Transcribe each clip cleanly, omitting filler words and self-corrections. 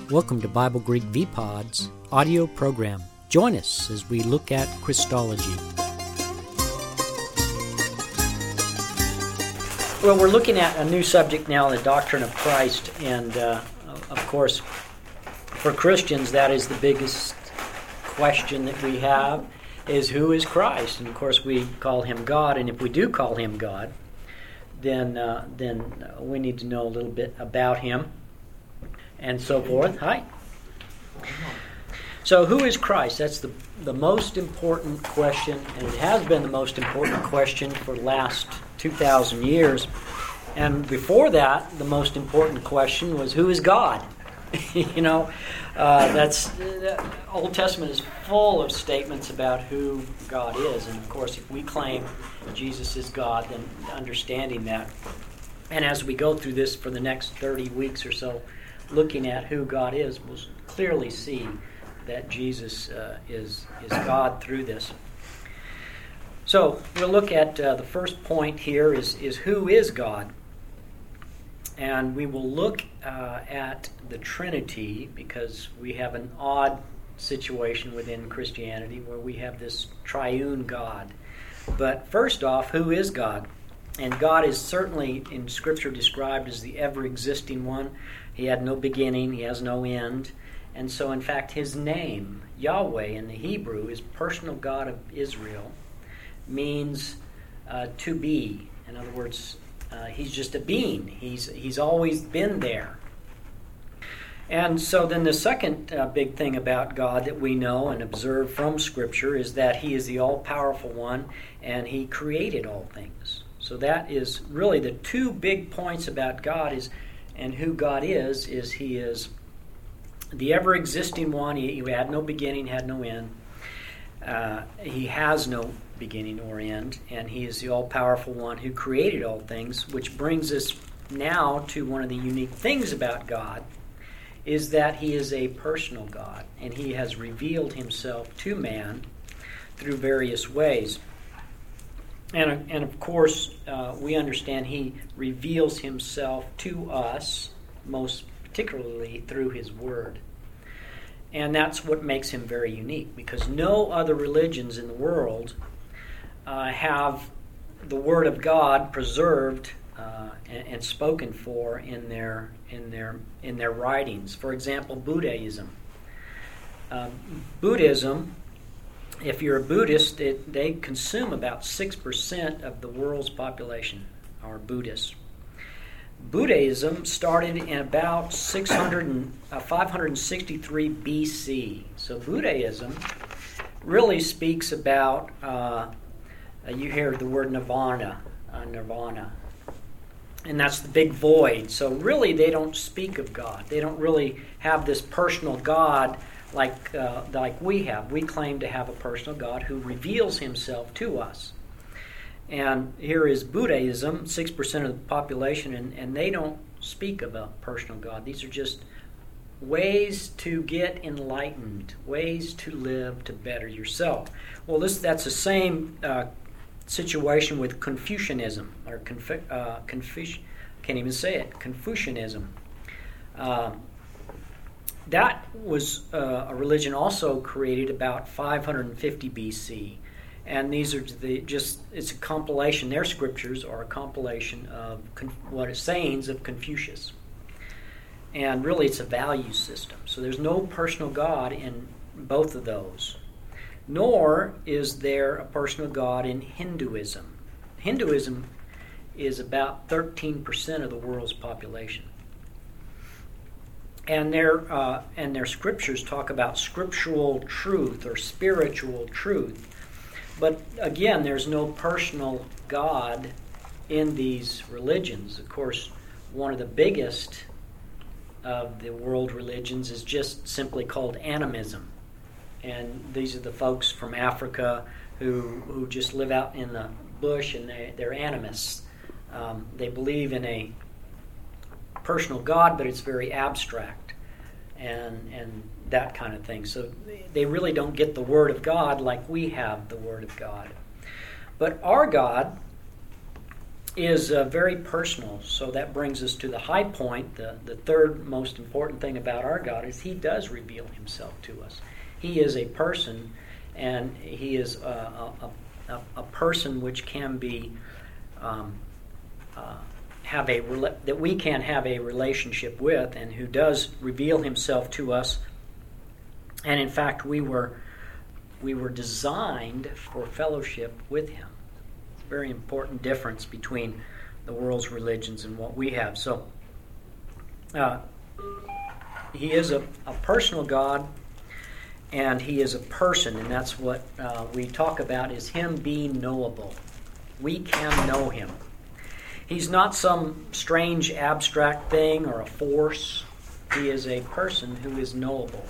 Welcome to Bible Greek VPod's audio program. Join us as we look at Christology. Well, we're looking at a new subject now, the doctrine of Christ, and of course, for Christians, that is the biggest question that we have, is who is Christ? And of course, we call him God, and if we do call him God, then we need to know a little bit about him and so forth. Hi. So who is Christ? That's the most important question, and it has been the most important question for the last 2,000 years. And before that, the most important question was, who is God? That's Old Testament is full of statements about who God is. And of course, if we claim Jesus is God, then understanding that. And as we go through this for the next 30 weeks or so, looking at who God is, we'll clearly see that Jesus is God through this. So we'll look at the first point here is who is God? And we will look at the Trinity, because we have an odd situation within Christianity where we have this triune God. But first off, who is God? And God is certainly in Scripture described as the ever-existing one. He had no beginning, he has no end. And so, in fact, his name, Yahweh in the Hebrew, is personal God of Israel, means to be. In other words, he's just a being. He's always been there. And so then the second big thing about God that we know and observe from Scripture is that he is the all-powerful one, and he created all things. So that is really the two big points about God and who God is he is the ever-existing one. He had no beginning, had no end. He has no beginning or end, and he is the all-powerful one who created all things, which brings us now to one of the unique things about God, is that he is a personal God, and he has revealed himself to man through various ways. And of course, we understand he reveals himself to us, most particularly through his Word. And that's what makes him very unique, because no other religions in the world have the Word of God preserved and spoken for in their writings. For example, Buddhism. Buddhism, if you're a Buddhist, they consume about 6% of the world's population are Buddhists. Buddhism started in about 563 BC. So Buddhism really speaks about, you hear the word nirvana, and that's the big void. So really they don't speak of God. They don't really have this personal God like we have. We claim to have a personal God who reveals himself to us. And here is Buddhism, 6% of the population, and they don't speak of a personal God. These are just ways to get enlightened, ways to live to better yourself. Well, that's the same situation with Confucianism, or can't even say it, Confucianism. That was a religion also created about 550 BC. And these are it's a compilation, their scriptures are a compilation of sayings of Confucius. And really it's a value system. So there's no personal God in both of those. Nor is there a personal God in Hinduism. Hinduism is about 13% of the world's population. And their scriptures talk about scriptural truth or spiritual truth. But again, there's no personal God in these religions. Of course, one of the biggest of the world religions is just simply called animism. And these are the folks from Africa who just live out in the bush, and they're animists. They believe in a personal God, but it's very abstract and that kind of thing. So they really don't get the Word of God like we have the Word of God. But our God is very personal. So that brings us to the high point. The third most important thing about our God is He does reveal Himself to us. He is a person, and He is a person which can be that we can have a relationship with, and who does reveal Himself to us. And in fact, we were designed for fellowship with Him. It's a very important difference between the world's religions and what we have. So, He is a personal God, and He is a person, and that's what we talk about, is Him being knowable. We can know Him. He's not some strange abstract thing or a force. He is a person who is knowable.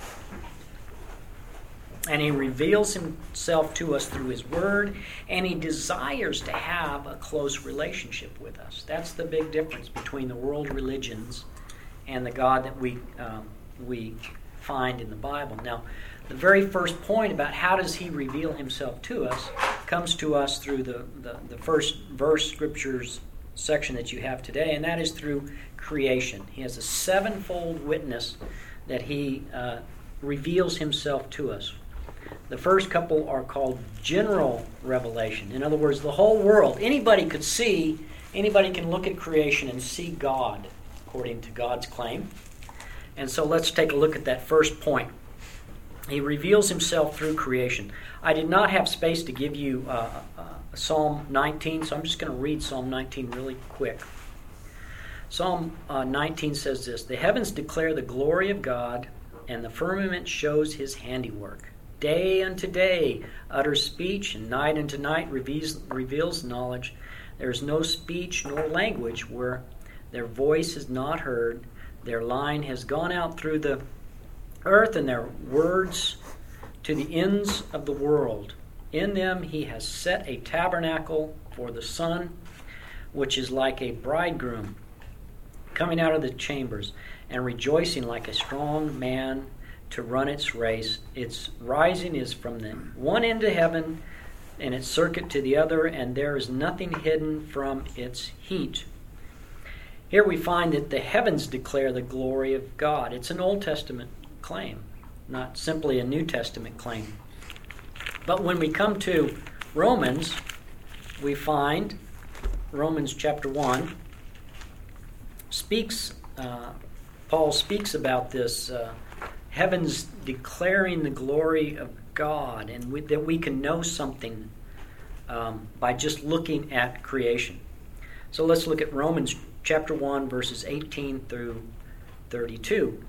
And He reveals Himself to us through His Word, and He desires to have a close relationship with us. That's the big difference between the world religions and the God that we find in the Bible. Now, the very first point about how does He reveal Himself to us comes to us through the first verse scriptures section that you have today, and that is through creation. He has a sevenfold witness that He reveals Himself to us. The first couple are called general revelation. In other words, the whole world, anybody can look at creation and see God, according to God's claim. And so let's take a look at that first point. He reveals Himself through creation. I did not have space to give you Psalm 19, so I'm just going to read Psalm 19 really quick. Psalm 19 says this: "The heavens declare the glory of God, and the firmament shows His handiwork. Day unto day utters speech, and night unto night reveals knowledge. There is no speech nor language where their voice is not heard. Their line has gone out through the earth, and their words to the ends of the world. In them He has set a tabernacle for the sun, which is like a bridegroom coming out of the chambers, and rejoicing like a strong man to run its race. Its rising is from the one end of heaven, and its circuit to the other, and there is nothing hidden from its heat." Here we find that the heavens declare the glory of God. It's an Old Testament claim, not simply a New Testament claim. But when we come to Romans, we find Romans chapter 1 Paul speaks about this heavens declaring the glory of God, and that we can know something by just looking at creation. So let's look at Romans chapter 1, verses 18 through 32.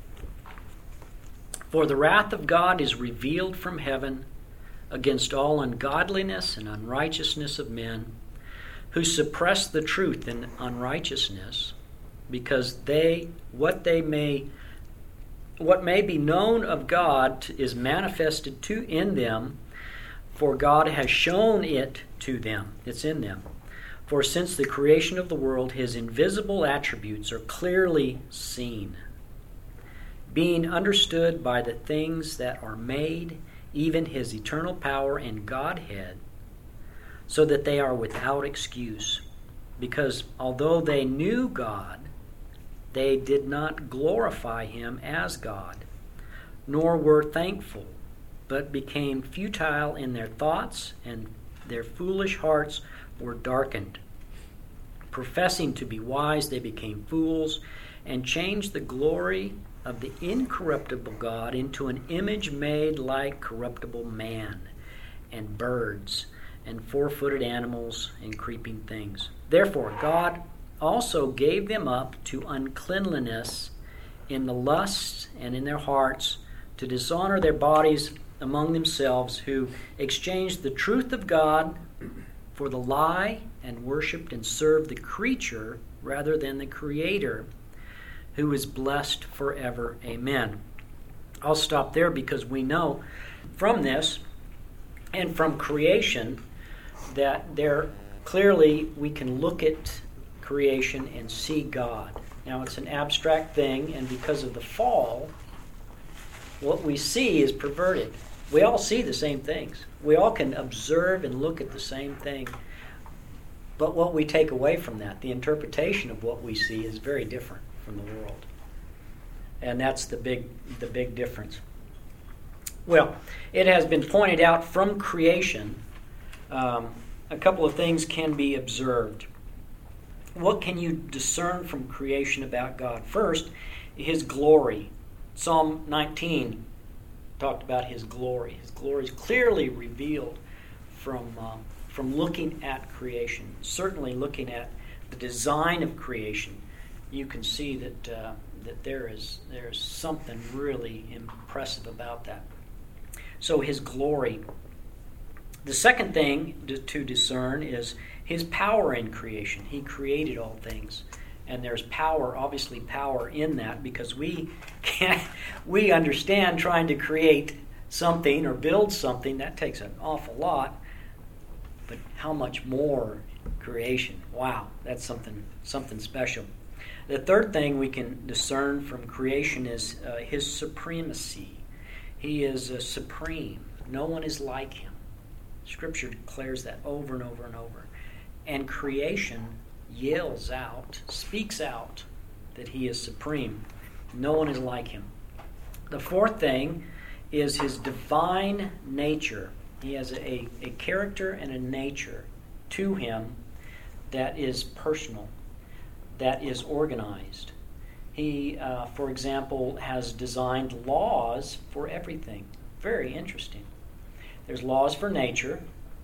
"For the wrath of God is revealed from heaven against all ungodliness and unrighteousness of men, who suppress the truth in unrighteousness, because what may be known of God is manifested in them, for God has shown it to them." It's in them. "For since the creation of the world, His invisible attributes are clearly seen, being understood by the things that are made, even His eternal power and Godhead, so that they are without excuse. Because although they knew God, they did not glorify Him as God, nor were thankful, but became futile in their thoughts, and their foolish hearts were darkened. Professing to be wise, they became fools, and changed the glory of the incorruptible God into an image made like corruptible man, and birds, and four-footed animals, and creeping things. Therefore God also gave them up to uncleanliness in the lusts and in their hearts, to dishonor their bodies among themselves, who exchanged the truth of God for the lie, and worshipped and served the creature rather than the Creator, who is blessed forever. Amen." I'll stop there, because we know from this and from creation that there clearly we can look at creation and see God. Now, it's an abstract thing, and because of the fall, what we see is perverted. We all see the same things. We all can observe and look at the same thing. But what we take away from that, the interpretation of what we see, is very different from the world. And that's the big difference. Well, it has been pointed out from creation, a couple of things can be observed. What can you discern from creation about God? First, His glory. Psalm 19 talked about His glory. His glory is clearly revealed from looking at creation. Certainly looking at the design of creation, you can see that there is something really impressive about that. So His glory. The second thing to discern is His power in creation. He created all things. And there's power, obviously power in that, because we understand trying to create something or build something, that takes an awful lot. But how much more creation? Wow, that's something special. The third thing we can discern from creation is His supremacy. He is supreme. No one is like Him. Scripture declares that over and over and over. And creation yells out, speaks out that He is supreme. No one is like Him. The fourth thing is His divine nature. He has a character and a nature to Him that is personal, that is organized. He, for example, has designed laws for everything. Very interesting. There's laws for nature,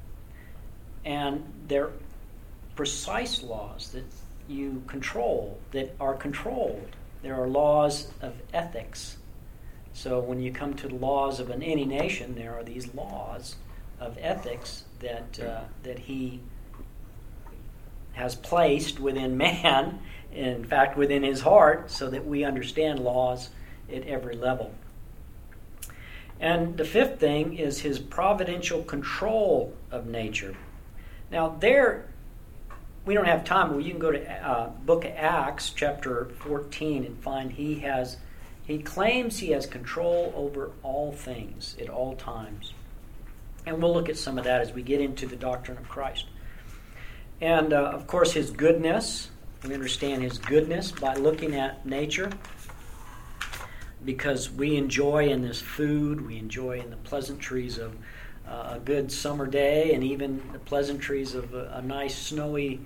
and they're precise laws that you control, that are controlled. There are laws of ethics. So when you come to the laws of any nation, there are these laws of ethics that He has placed within man, in fact within his heart, so that we understand laws at every level. And the fifth thing is His providential control of nature. Now there, we don't have time, but you can go to book of Acts, chapter 14, and find He claims He has control over all things at all times. And we'll look at some of that as we get into the doctrine of Christ. And, of course, His goodness. We understand His goodness by looking at nature, because we enjoy in this food, we enjoy in the pleasantries of a good summer day, and even the pleasantries of a nice snowy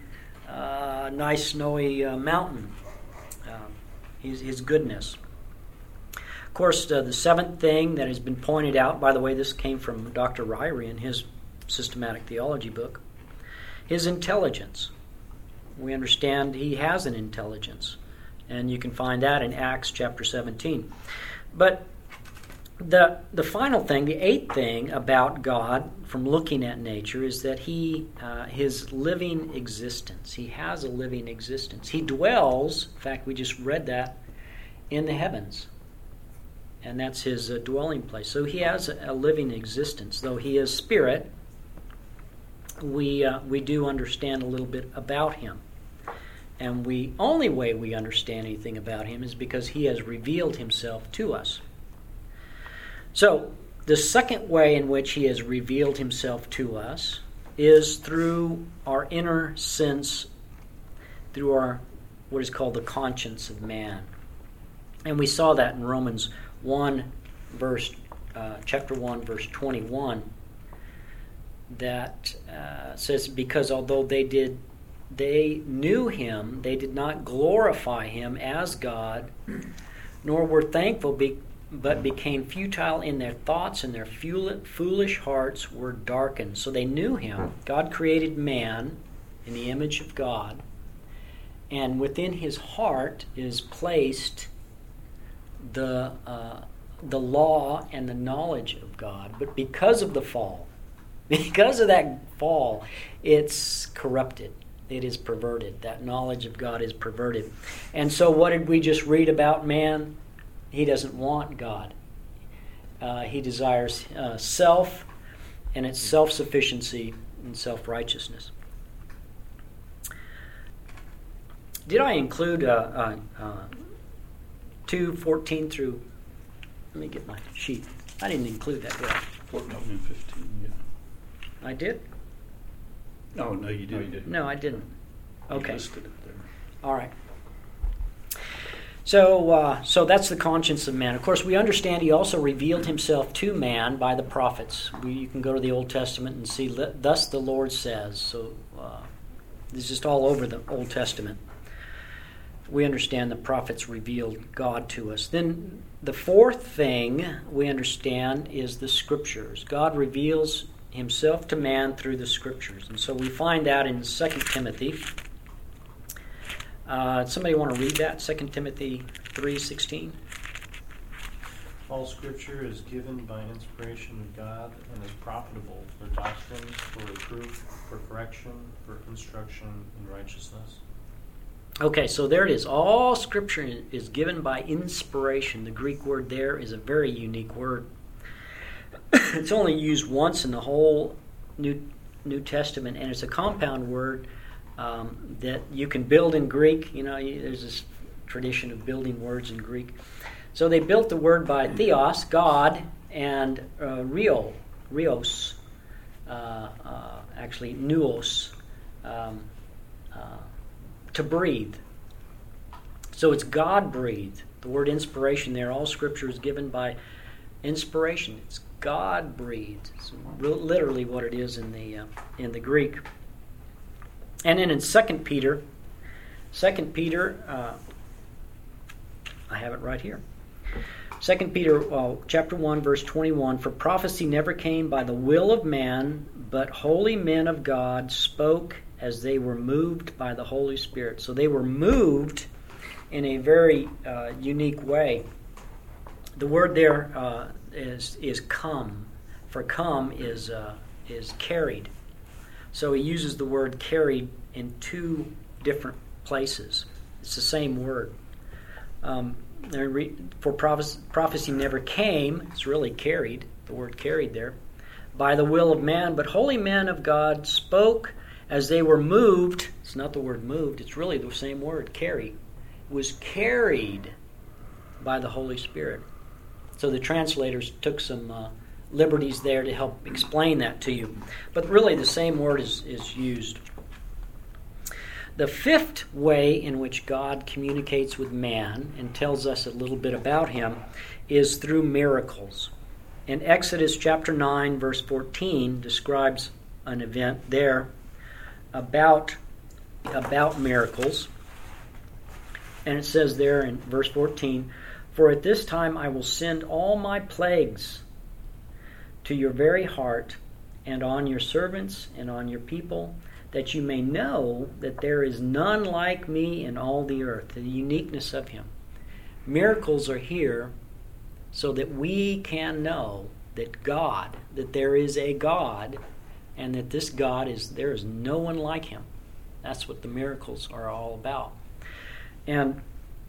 mountain. His goodness. Of course, the seventh thing that has been pointed out, by the way, this came from Dr. Ryrie in his systematic theology book, His intelligence. We understand He has an intelligence, and you can find that in Acts chapter 17. But the final thing, the eighth thing about God from looking at nature, is that His living existence. He has a living existence. He dwells, in fact, we just read that, in the heavens. And that's His dwelling place. So He has a living existence. Though He is spirit, we do understand a little bit about Him. And the only way we understand anything about Him is because He has revealed Himself to us. So, the second way in which He has revealed Himself to us is through our inner sense, through our what is called the conscience of man. And we saw that in Romans 1, chapter 1, verse 21, that says, because although they knew Him, they did not glorify Him as God, nor were thankful, but became futile in their thoughts, and their foolish hearts were darkened. So they knew Him. God created man in the image of God, and within his heart is placed the law and the knowledge of God. But because of the fall, because of that fall, it's corrupted. It is perverted. That knowledge of God is perverted. And so what did we just read about man? He doesn't want God. He desires self, and its self-sufficiency and self-righteousness. Did I include 2:14 through... Let me get my sheet. I didn't include that, did I? 14 and 15, yeah. I did? Oh, no, you didn't. No, you didn't. No, I didn't. Okay. You listed it there. All right. So that's the conscience of man. Of course, we understand he also revealed himself to man by the prophets. You can go to the Old Testament and see, thus the Lord says. So this is just all over the Old Testament. We understand the prophets revealed God to us. Then the fourth thing we understand is the Scriptures. God reveals himself to man through the Scriptures. And so we find out in 2 Timothy. Somebody want to read that? 2 Timothy 3:16. All Scripture is given by inspiration of God and is profitable for doctrine, for reproof, for correction, for instruction in righteousness. Okay, so there it is. All Scripture is given by inspiration. The Greek word there is a very unique word. It's only used once in the whole New Testament, and it's a compound word that you can build in Greek. There's this tradition of building words in Greek. So they built the word by theos, God, and rios, actually nous, to breathe. So it's God-breathed. The word inspiration there, all Scripture is given by inspiration. It's God-breathed. It's literally what it is in the Greek. And then in 2 Peter, I have it right here. 2 Peter chapter 1, verse 21, for prophecy never came by the will of man, but holy men of God spoke as they were moved by the Holy Spirit. So they were moved in a very unique way. The word there is come. For come is carried. So he uses the word carried in two different places. It's the same word. For prophecy never came, it's really carried, the word carried there, by the will of man, but holy men of God spoke as they were moved. It's not the word moved, it's really the same word, carried. It was carried by the Holy Spirit. So the translators took some liberties there to help explain that to you. But really the same word is used. The fifth way in which God communicates with man and tells us a little bit about him is through miracles. In Exodus chapter 9, verse 14, describes an event there about miracles. And it says there in verse 14, for at this time I will send all my plagues to your very heart and on your servants and on your people, that you may know that there is none like me in all the earth, the uniqueness of him. Miracles are here so that we can know that there is a God, and that this God there is no one like him. That's what the miracles are all about. And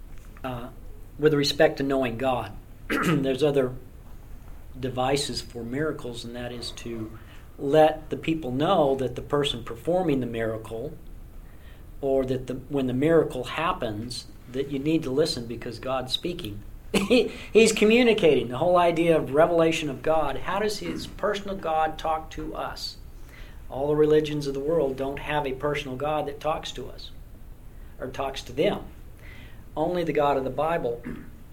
with respect to knowing God, there's other devices for miracles, and that is to let the people know that the person performing the miracle, or that when the miracle happens, that you need to listen because God's speaking. He's communicating. The whole idea of revelation of God. How does his personal God talk to us? All the religions of the world don't have a personal God that talks to us or talks to them. Only the God of the Bible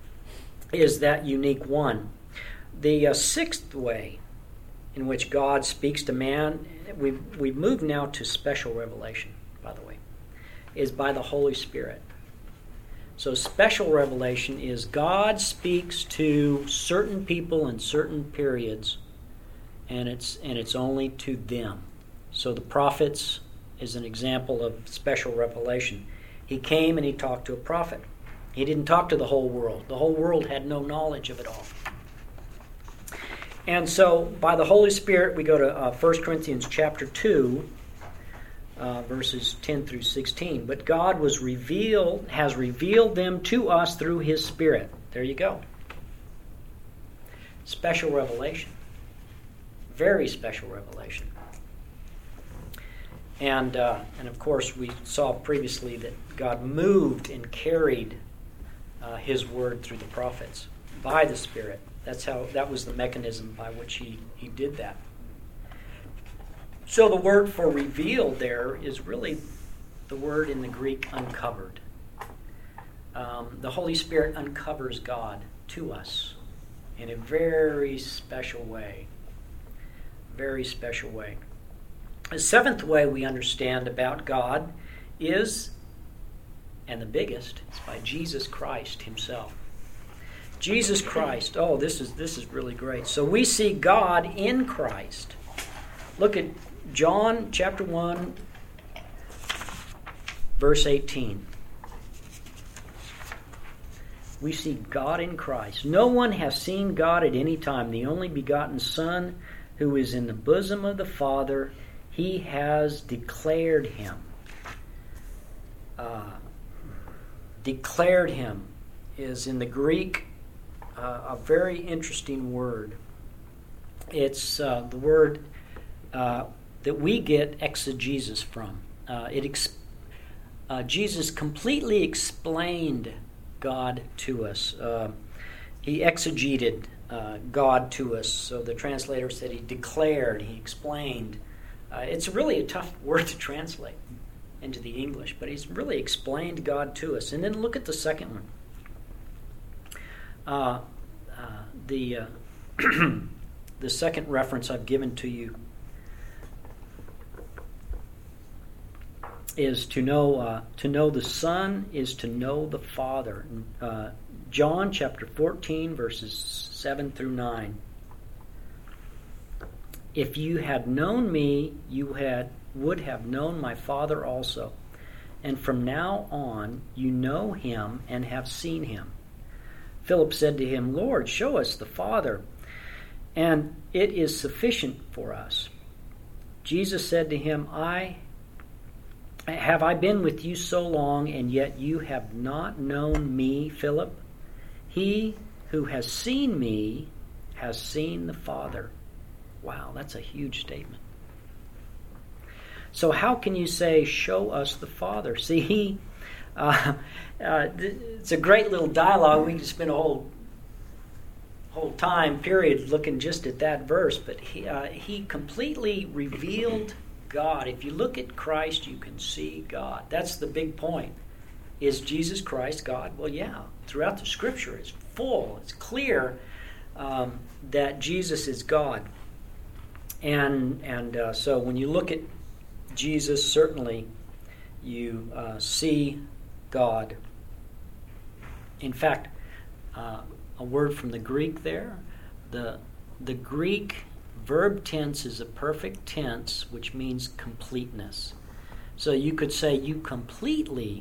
is that unique one. The sixth way in which God speaks to man, we've moved now to special revelation, by the way, is by the Holy Spirit. So special revelation is God speaks to certain people in certain periods, and it's only to them. So the prophets is an example of special revelation. He came and he talked to a prophet. He didn't talk to the whole world. The whole world had no knowledge of it all. And so by the Holy Spirit, we go to 1 Corinthians chapter 2, verses 10 through 16. But God has revealed them to us through his Spirit. There you go. Special revelation. Very special revelation. And of course, we saw previously that God moved and carried his word through the prophets by the Spirit. That was the mechanism by which he did that. So the word for revealed there is really the word in the Greek uncovered. The Holy Spirit uncovers God to us in a very special way. Very special way. The seventh way we understand about God is, and the biggest, is by Jesus Christ himself. Jesus Christ. Oh, this is really great. So we see God in Christ. Look at John chapter 1, verse 18. We see God in Christ. No one has seen God at any time. The only begotten Son, who is in the bosom of the Father, he has declared him. Declared him is in the Greek a very interesting word. It's the word that we get exegesis from. Jesus completely explained God to us. He exegeted God to us. So the translator said he declared, he explained. It's really a tough word to translate into the English, but he's really explained God to us. And then look at the second one. The second reference I've given to you is to know the Son is to know the Father. John chapter 14, verses 7 through 9. If you had known me, you would have known my Father also. And from now on, you know him and have seen him. Philip said to him, Lord, show us the Father, and it is sufficient for us. Jesus said to him, Have I been with you so long, and yet you have not known me, Philip? He who has seen me has seen the Father. Wow, that's a huge statement. So how can you say, show us the Father? See, it's a great little dialogue. We can spend a whole time period looking just at that verse, but he completely revealed God. If you look at Christ, you can see God. That's the big point. Is Jesus Christ God? Well, yeah. Throughout the Scripture, it's full. It's clear that Jesus is God. And so when you look at Jesus, certainly you see God. In fact, a word from the Greek there, the Greek verb tense is a perfect tense, which means completeness. So you could say you completely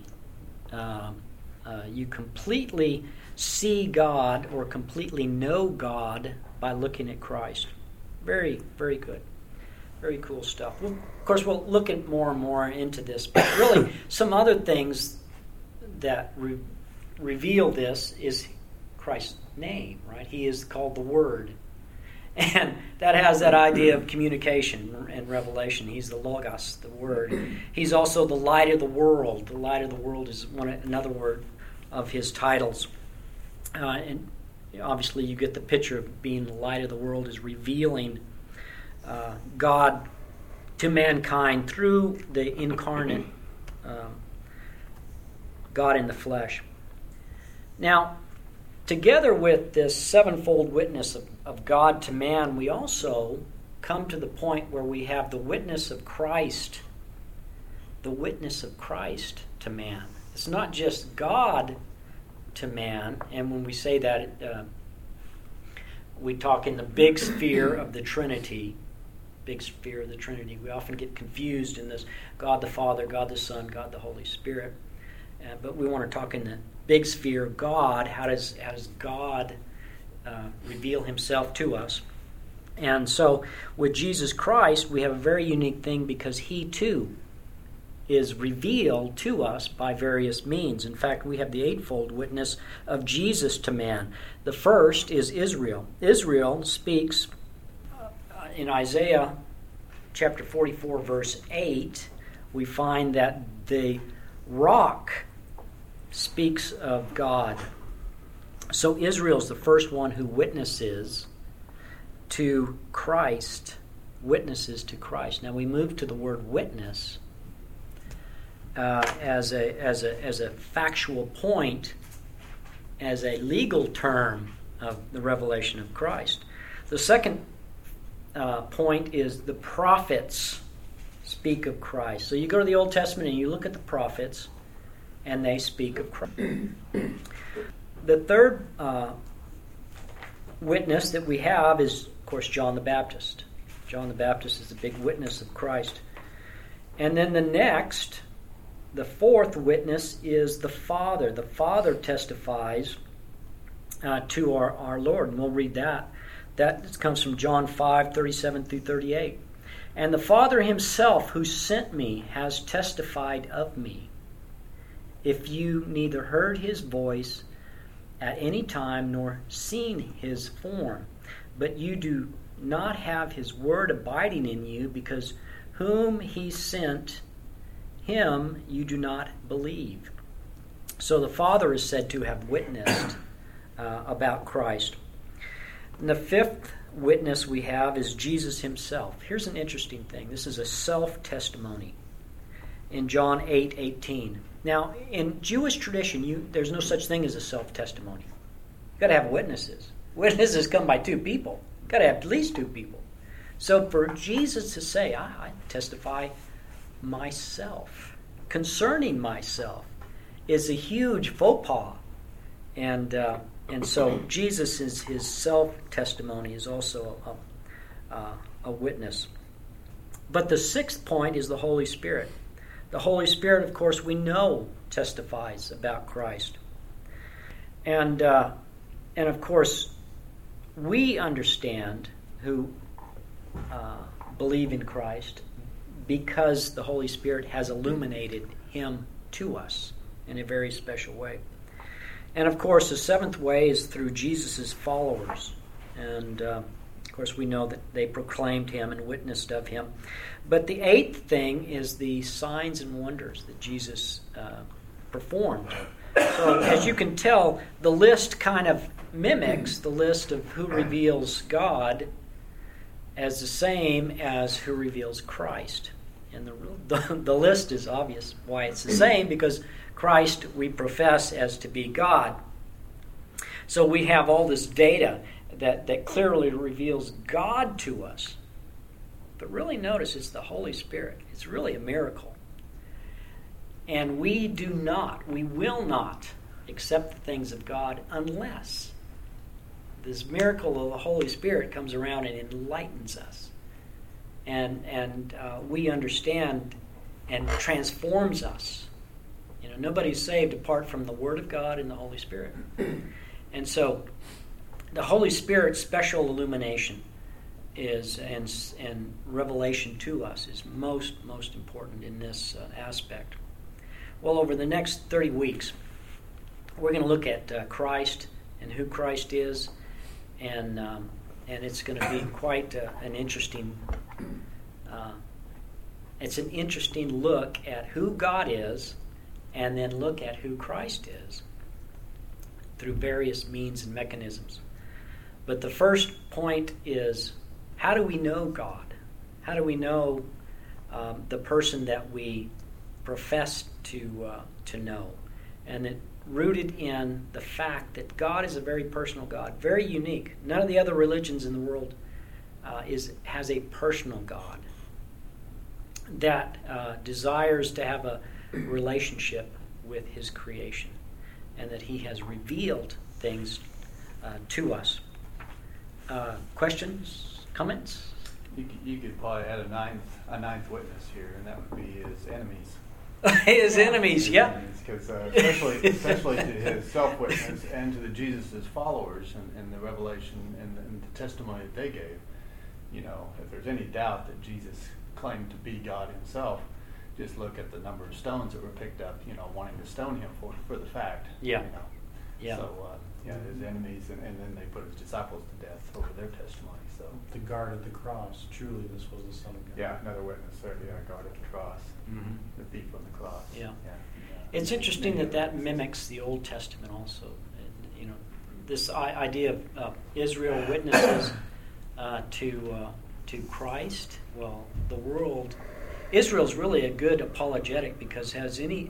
see God or completely know God by looking at Christ. Very, very good. Very cool stuff. Well, of course, we'll look at more and more into this, but really some other things that reveal this is Christ's name, right? He is called the Word. And that has that idea of communication and revelation. He's the Logos, the Word. He's also the light of the world. The light of the world is another word of his titles. And obviously you get the picture of being the light of the world is revealing God to mankind through the incarnate God in the flesh. Now, together with this sevenfold witness of God to man, we also come to the point where we have the witness of Christ, the witness of Christ to man. It's not just God to man, and when we say that, we talk in the big sphere of the Trinity. Big sphere of the Trinity. We often get confused in this God the Father, God the Son, God the Holy Spirit. But we want to talk in the big sphere of God. How does God reveal himself to us? And so with Jesus Christ, we have a very unique thing because he too is revealed to us by various means. In fact, we have the eightfold witness of Jesus to man. The first is Israel. Israel speaks in Isaiah chapter 44, verse 8, we find that the rock speaks of God. So Israel's the first one who witnesses to Christ witnesses to Christ. Now we move to the word witness as a factual point, as a legal term of the revelation of Christ. The second point is the prophets speak of Christ. So you go to the Old Testament and you look at the prophets, and they speak of Christ. The third witness that we have is, of course, John the Baptist. John the Baptist is the big witness of Christ. And then the fourth witness is the Father. The Father testifies to our Lord, and we'll read that. That comes from John 5:37 through 38. And the Father himself who sent me has testified of me. If you neither heard his voice at any time nor seen his form, but you do not have his word abiding in you, because whom he sent, him you do not believe. So the Father is said to have witnessed about Christ. And the fifth witness we have is Jesus himself. Here's an interesting thing. This is a self-testimony in John 8:18. Now, in Jewish tradition, there's no such thing as a self-testimony. You've got to have witnesses. Witnesses come by two people. You've got to have at least two people. So for Jesus to say, I testify myself, concerning myself, is a huge faux pas. And so Jesus, his self-testimony is also a witness. But the sixth point is the Holy Spirit. The Holy Spirit, of course, we know testifies about Christ. And of course, we understand who believe in Christ because the Holy Spirit has illuminated him to us in a very special way. And of course, the seventh way is through Jesus' followers. And of course, we know that they proclaimed him and witnessed of him. But the eighth thing is the signs and wonders that Jesus performed. So as you can tell, the list kind of mimics the list of who reveals God as the same as who reveals Christ. And the list is obvious why it's the same, because Christ we profess as to be God. So we have all this data that clearly reveals God to us. But really notice it's the Holy Spirit. It's really a miracle. And we will not accept the things of God unless this miracle of the Holy Spirit comes around and enlightens us. And we understand and transforms us. You know, nobody's saved apart from the Word of God and the Holy Spirit. And so the Holy Spirit's special illumination is and revelation to us is most important in this aspect. Well, over the next 30 weeks, we're going to look at Christ and who Christ is, and it's going to be quite an interesting. It's an interesting look at who God is, and then look at who Christ is through various means and mechanisms. But the first point is, how do we know God? How do we know the person that we profess to know? And it rooted in the fact that God is a very personal God, very unique. None of the other religions in the world has a personal God that desires to have a relationship with his creation, and that he has revealed things to us. Questions? Comments? You could probably add a ninth witness here, and that would be his enemies. His enemies, yeah. Because especially to his self-witness and to the Jesus' followers and the revelation and the testimony that they gave. You know, if there's any doubt that Jesus claimed to be God himself, just look at the number of stones that were picked up, you know, wanting to stone him for the fact. Yeah. You know. Yeah. So, his enemies, and then they put his disciples to death over their testimony. So The guard at the cross, truly this was the Son of God. yeah, another witness there. Yeah, guard at the cross, Mm-hmm. the thief on the cross. Yeah. Yeah. It's interesting that mimics the Old Testament also. And, you know, this idea of Israel witnesses to to Christ, well, the world, Israel's really a good apologetic, because has any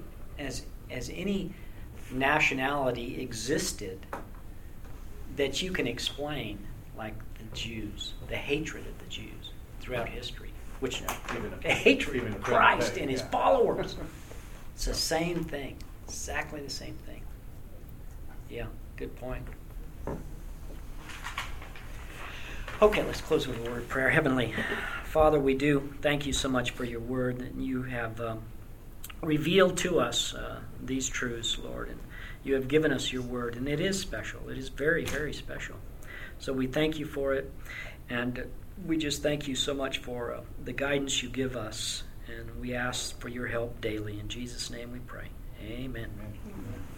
nationality existed that you can explain like the Jews, the hatred of the Jews throughout history, which the hatred of Christ and his followers. It's the same thing, exactly the same thing. Yeah, good point. Okay, let's close with a word of prayer. Heavenly Father, we do thank you so much for your word, that you have revealed to us these truths, Lord, and you have given us your word, and it is special. It is very, very special. So we thank you for it, and we just thank you so much for the guidance you give us, and we ask for your help daily. In Jesus' name we pray. Amen. Amen.